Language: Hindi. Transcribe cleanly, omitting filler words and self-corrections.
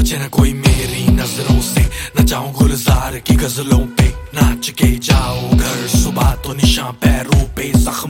बचे न कोई मेरी नजरों से, न जाऊं गुलजार की गजलों पे, नाच के जाओ घर सुबह तो निशान पैरों पे, जख्म